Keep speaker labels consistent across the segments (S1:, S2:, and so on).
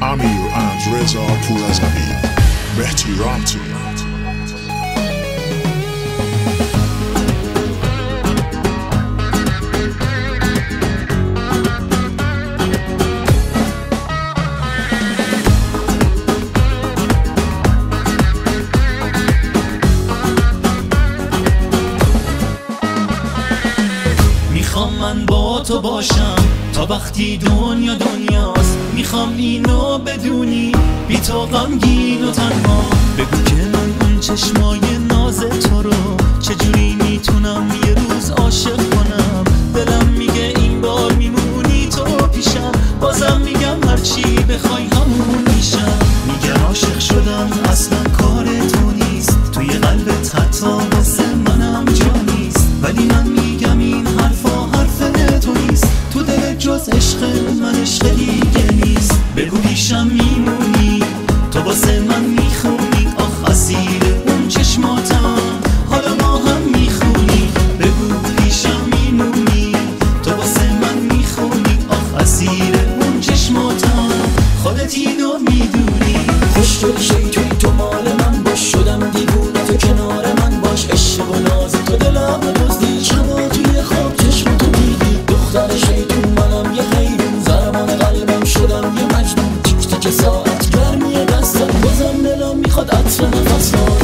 S1: امیر اندرزا پورزوی، مهدی رامتی.
S2: میخوام من با تو باشم تا وقتی دنیا دنیاست. میخوام اینو بدونی بی تو غمگین و تنها. بگو که من اون چشمای ناز تو رو چجوری میتونم یه روز عاشق کنم. دلم میگه این بار میمونی تو پیشم، بازم میگم هرچی بخوای همون میشم. میگم عاشق شدم اصلا کار تو نیست، توی قلبت حتی واسه منم جا نیست. ولی من میگم این حرفا حرف تو نیست، تو دلت جز عشق من عشق دیگه نیست. بگو پیشم میمونی تو واسه من میخونی، آخ اسیر اون چشماتم حالا ما هم میخونی. بگو پیشم میمونی تو واسه من میخونی، آخ اسیر اون چشماتم خودت اینو میدونی.
S3: خوشگل شیطون تو مال من باش، شدم دیوونه تو کنار من باش. عشق و ناز تو دلم دزدی، شبا توی خواب چشم تو دیدی. دختر شیطون منم یه حیرون، ضربان قلبم شدم یه مجنون. تیک تیک ساعت گرمی دستم، بازم دلم میخواد عطر نفسات.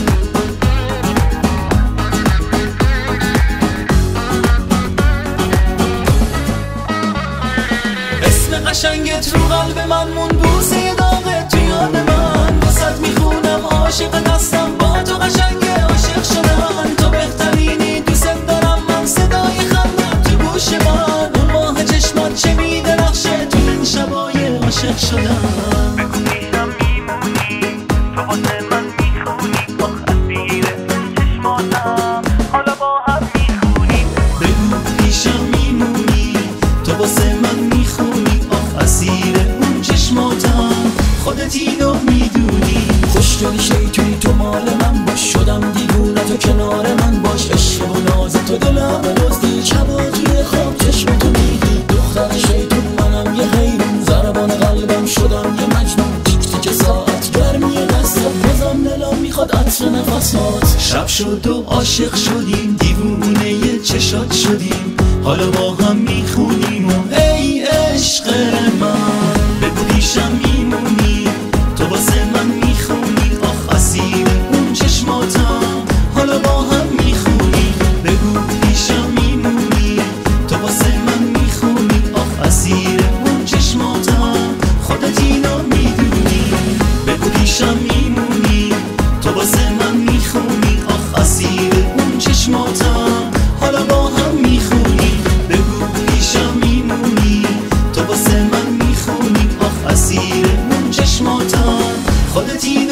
S2: اسم قشنگت رو قلب من مون، بوسه داغت تو یاد من. واسه میخونم عاشق دستم، با تو قشنگه عاشق شدم. تو بهترینی دوست دارم من، صدای خندم تو گوش من. اون ماه چشمات چه میدرخشه تو این شبای عاشق شدم. بگو پیشم میمونی تو واسه من میخونی، آخ اسیر اون چشماتم حالا با هم میخونی. بگو پیشم میمونی تو واسه من میخونی، آخ اسیر اون چشماتم خودت اینو میدونی.
S3: خوشگل شیطونی تو مال من باش، شدم دیوونه تو کنار من باش. عشق و ناز تو دلم دزدی، شبا توی خواب چشم تو دیدی. دختر شیطون منم یه حیرون، ضربان قلبم شدم یه مجنون. تیک تیک ساعت گرمی دستم، بازم دلم میخواد عطر نفسات.
S2: شب شد و عاشق شدیم، دیوونه یه چشات شدیم. حالا با هم میخونیم و ای عشق من. بگو پیشم میمونی تو واسه من میخونی، آخ اسیر اون چشماتم حالا با هم میخونی. بگو پیشم میمونی تو واسه من میخونی، آخ اسیر اون چشماتم خودت اینو میدونی. بگو پیشم میمونی تو واسه من میخونی، آخ اسیر اون چشماتم حالا با هم میخونی. بگو پیشم میمونی تو واسه من میخونی، آخ اسیر اون چشماتم خودت